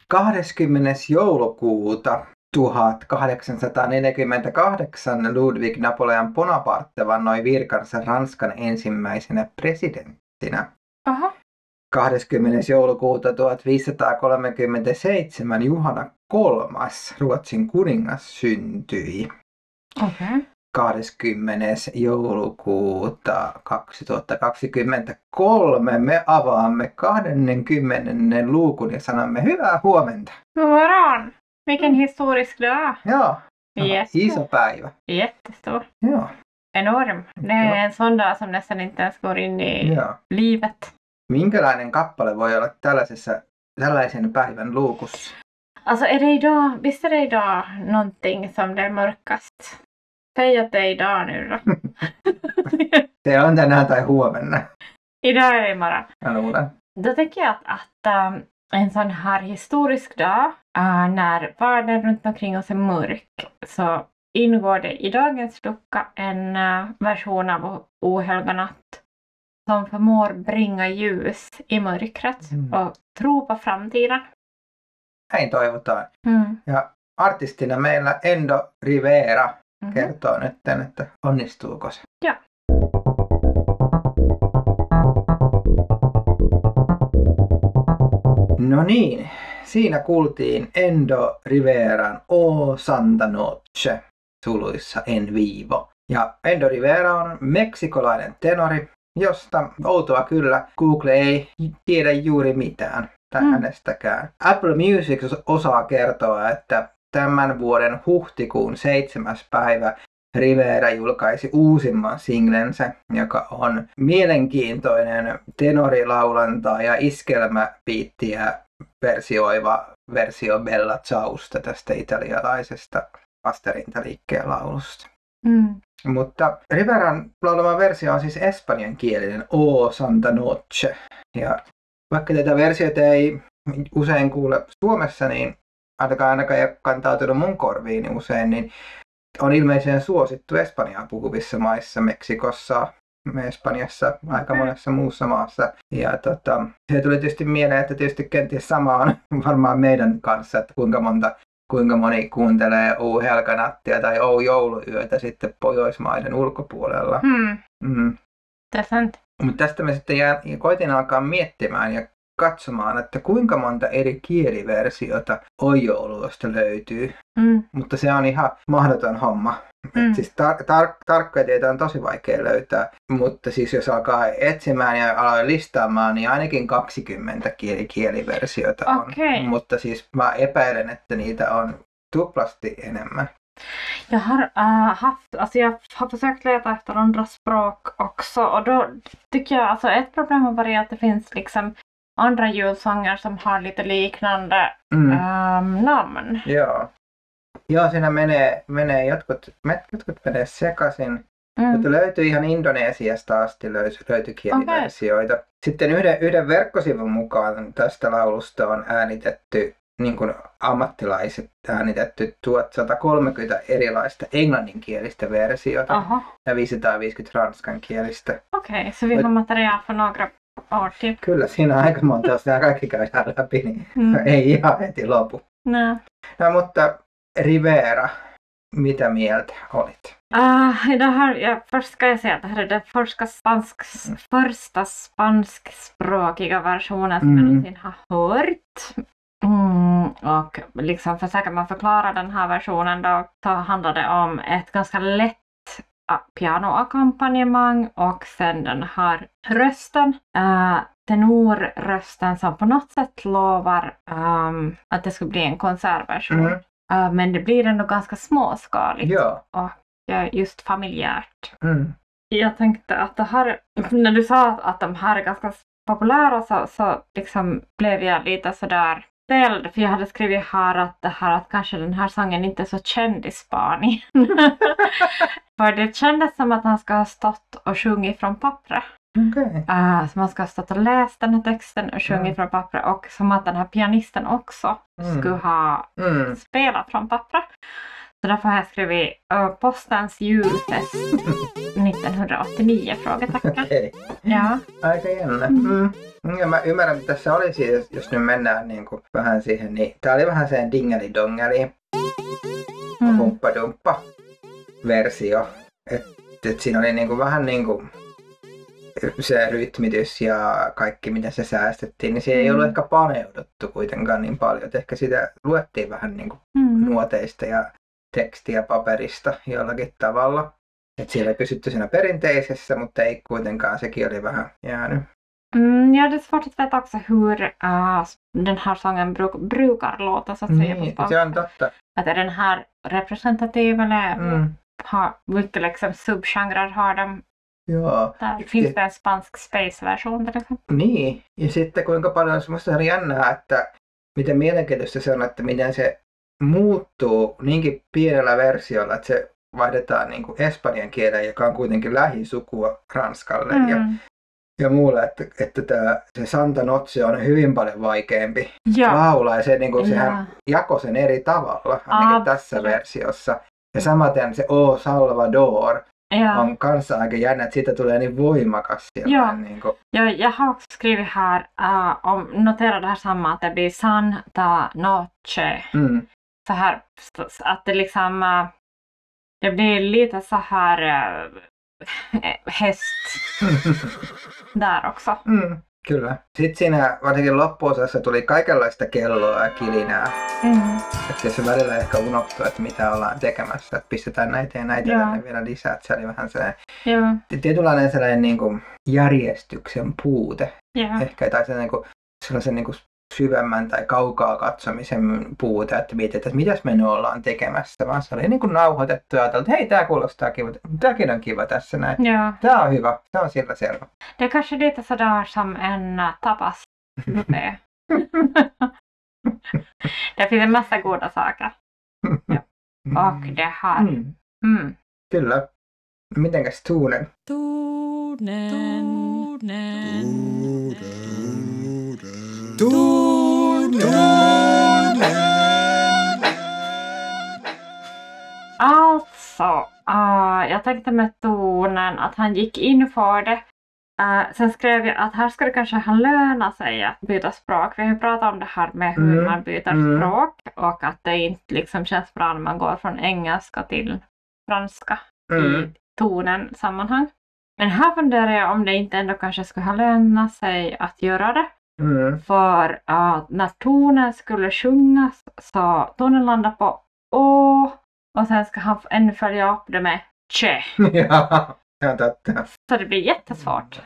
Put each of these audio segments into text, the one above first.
20. joulukuuta 1848 Ludwig Napoleon Bonaparte vannoi virkansa Ranskan ensimmäisenä presidenttinä. Aha. 20. joulukuuta 1537 Juhana III, Ruotsin kuningas, syntyi. Okei. 20. joulukuuta 2023 me avaamme 20. luukun ja sanomme hyvää huomenta. God morgon! Vilken historisk dag! Joo, Jätte. iso päivä. Jättestor. Joo. Enorm. Det är en sån dag som nästan inte ens går in i Joo. livet. Minkälainen kappale voi olla tällaisen päivän luukussa? Alltså är det idag, visst är det idag någonting som det är mörkast? Säg att det är idag nu då. Se on tänään tai huomenna. Idag är det imorgon. Jag luulen. Då tänker jag att en sån här historisk dag, när världen runt omkring oss är mörk, så ingår det i dagens lucka en version av O helga natt som förmår bringa ljus i mörkret och tro på framtiden. Näin toivotaan. Ja artistina meillä Endo Rivera kertoo nyt, että onnistuuko se. Joo. No niin, siinä kuultiin Endo Riveran O Santa Noche, suluissa En Vivo. Ja Endo Rivera on meksikolainen tenori, josta outoa kyllä Google ei tiedä juuri mitään hänestäkään. Apple Music osaa kertoa, että tämän vuoden huhtikuun 7. päivä Rivera julkaisi uusimman singlensä, joka on mielenkiintoinen tenorilaulanta ja iskelmäbiittiä versioiva versio Bella Ciaosta tästä italialaisesta vastarintaliikkeen laulusta. Mutta Riveran laulama versio on siis espanjankielinen O Santa Noche. Ja vaikka tätä versiota ei usein kuule Suomessa, niin ainakaan ei ole kantautunut mun korviin usein, niin on ilmeisen suosittu Espanjaa puhuvissa maissa, Meksikossa, Espanjassa, aika monessa muussa maassa. Ja se tuli tietysti mieleen, että tietysti kenties sama on varmaan meidän kanssa, että kuinka moni kuuntelee O helganattia tai O jouluyötä sitten Pohjoismaiden ulkopuolella. Mutta tästä me sitten koitin alkaa miettimään ja katsomaan, että kuinka monta eri kieliversiota O-jouluista löytyy. Mutta se on ihan mahdoton homma. Siis tarkkoja tietoja on tosi vaikea löytää, mutta siis jos alkaa etsimään ja aloin listaamaan, niin ainakin 20 kieliversiota on. Okay. Mutta siis mä epäilen, että niitä on tuplasti enemmän. Jag har försökt leta efter andra språk också, och då tycker jag alltså ett problem har varit att det finns liksom andra julsånger som har lite liknande namn. Joo, siinä menee jotkut menee sekaisin. Mutta löytyy ihan Indonesiasta asti löytyy kieliversioita. Okay. Sitten yhden verkkosivun mukaan tästä laulusta on äänitetty, niin kuin ammattilaiset äänitetty 1130 erilaista englanninkielistä versiota ja 550 ranskankielistä. Okei, så vi har material för några år till. Kyllä, siinä on aika monta, jos nämä kaikki käydään läpi, niin ei ihan heti lopu. No, mutta Rivera, mitä mieltä olit? Först ska jag säga att det här är den första spanskspråkiga versionen som jag någonsin har hört. Och liksom försöker man förklara den här versionen då, så handlar det om ett ganska lätt pianoackompanjemang och sen den här rösten, tenorrösten som på något sätt lovar att det ska bli en konsertversion. Men det blir ändå ganska småskaligt och just familjärt. Jag tänkte att det här, när du sa att de här är ganska populära, så liksom blev jag lite sådär ställd, för jag hade skrivit här att kanske den här sången inte är så känd i Spanien. För det kändes som att han ska ha stått och sjungit från pappret. Okay. Så man ska ha stått och läst den här texten och sjungit från pappret, och som att den här pianisten också skulle ha spelat från pappret. Så därför har jag skrivit Postans julfest 1989 frågetecken. Okei. Ja. Aika jännä. Ja mä ymmärrän, että tässä oli siis, jos nyt mennään niin kuin vähän siihen, niin tää oli vähän sen dingeli-dongeli humppadumppa versio. Että siinä oli niin kuin vähän niin kuin se rytmitys ja kaikki mitä se säästettiin, niin siihen ei ollut ehkä paneuduttu kuitenkaan niin paljon. Että ehkä sitä luettiin vähän niin kuin nuoteista ja tekstiä paperista jollakin tavalla. Että siellä ei pysytty siinä perinteisessä, mutta ei kuitenkaan, sekin oli vähän jäänyt. Ja, det är svårt att veta också hur den här sången brukar låta så att säga på spanska. Se on totta. Att är den här representativ eller vilka liksom subgenrer har de? Joo. Finns det en spansk space-version till exempel? Niin, ja sitten kuinka paljon semmoista on jännää, että miten mielenkiintoista se on, että miten se muuttuu niinkin pienellä versiolla, että se vaihdetaan niin kuin espanjan kieleen, joka on kuitenkin lähisukua ranskalle ja muulle, että se Santa Noche on hyvin paljon vaikeampi laulaa ja se, niin kuin, sehän jakoi sen eri tavalla ainakin tässä versiossa. Ja samaten se O Salvador on kanssa aika jännä, että siitä tulee niin voimakas. Niin kuin. Ja, jag har också skrivit här, notera det här samma, att det blir Santa Noche. Så här, att det liksom, det blir lite så här häst där också. Kyllä. Sitten siinä varsinkin loppuosassa tuli kaikenlaista kelloa ja kilinää. Että se välillä ehkä unohtuu, että mitä ollaan tekemässä. Että pistetään näitä ja näitä tänne vielä lisää. Että se oli vähän sellainen tietynlainen sellainen niin kuin järjestyksen puute. Ehkä tai sellaisen niin kuin syvemmän tai kaukaa katsomisen puute, että mietitään, että mitäs me nyt ollaan tekemässä. Vaan se oli niin kuin nauhoitettu ja ajateltu, että hei, tää kuulostaa kiva. Tämäkin on kiva tässä näin. Tää on hyvä. Se on sillä selvä. Det är kanske lite sådär som en tapas. Det finns en massa goda saker. Och det här. Kyllä. Mitenkäs Tuunen? Alltså, jag tänkte med Tonen att han gick in för det. Sen skrev jag att här ska det kanske ha löna sig att byta språk. Vi har ju pratat om det här med hur man byter språk och att det inte liksom känns bra när man går från engelska till franska i tonen sammanhang. Men här funderar jag om det inte ändå kanske skulle ha löna sig att göra det. För när tonen skulle sjungas så tonen landar på å och sen ska han ännu följa upp det med che. Ja, totta. Så det blir jättesvårt.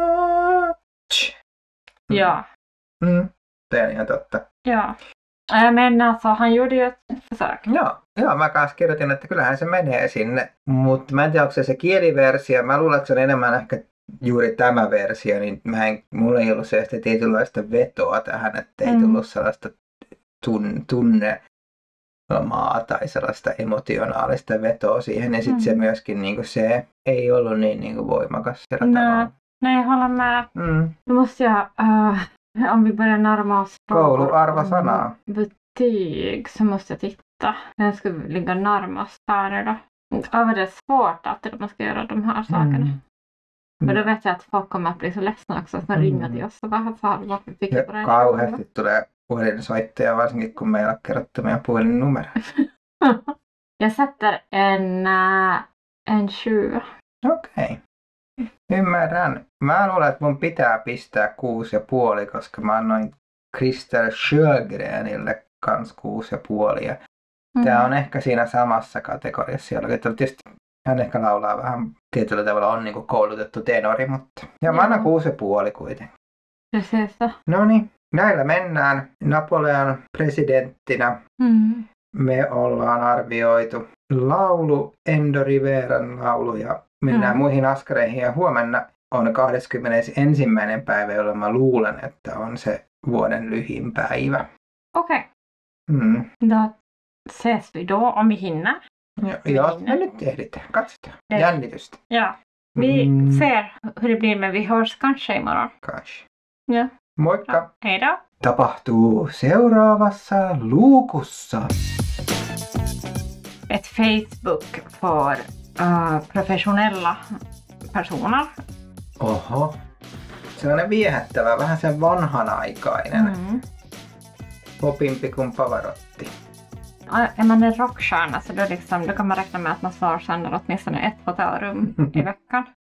Ja. Det är ihan totta. Ja. Men alltså han gjorde ju ett försök. Joo, mä kanssa kirjoitin, että kyllähän se menee sinne. Mutta mä en tiedä, onko se kieliversio. Mä luulen, että se on enemmän ehkä juuri tämä versio, niin mulla ei ollut sellaista tietynlaista vetoa tähän, että ei tullut sellaista tunnemaa tai sellaista emotionaalista vetoa siihen. Ja sitten se myöskin niin se ei ollut niin voimakas sillä tavalla. Nej, jag håller med. Nu måste jag, om vi börjar närma oss kouluarvosanaa. Betyg så måste jag titta. Den ska ligga närmast här nu då. Det är svårt att man ska göra de här sakerna. Men då vet jag att folk kommer att bli så ledsna också att ringa till oss och vähän saa varför fick jag på den. Kauheasti tulee puhelinsoittajia varsinkin kun meillä on kerrottu meidän puhelinnumero. Jag sätter en 7. Okei. Ymmärrän. Mä luulen, että mun pitää pistää 6,5, koska mä annoin Christer Sjögrenille kans 6,5. Ja tää on ehkä siinä samassa kategoriassa jollakin. Tietysti hän ehkä laulaa vähän tietyllä tavalla on niin kuin koulutettu tenori, mutta ja mä annan 6,5 kuitenkin. No niin, näillä mennään. Napoleon presidenttinä. Me ollaan arvioitu laulu, Endo Riveran laulu ja mennään muihin askareihin ja huomenna on 21. päivä, jolloin mä luulen, että on se vuoden lyhin päivä. Okei. Då ses vi då om vi hinner. Ja, me nyt ehditään. Katsotaan. Jännitystä. Ja, vi ser hur det blir, men vi hörs kanske imorgon. Kanske. Ja. Moikka. Ja, hejdå. Tapahtuu seuraavassa luukussa. ett Facebook för professionella personer. Oho. Se on viehättävä, vähän sen vanhanaikainen. Popimpi kuin Pavarotti. Är man en rockstjärna så då kan man räkna med att man svarar sönder åtminstone ett hotellrum i veckan.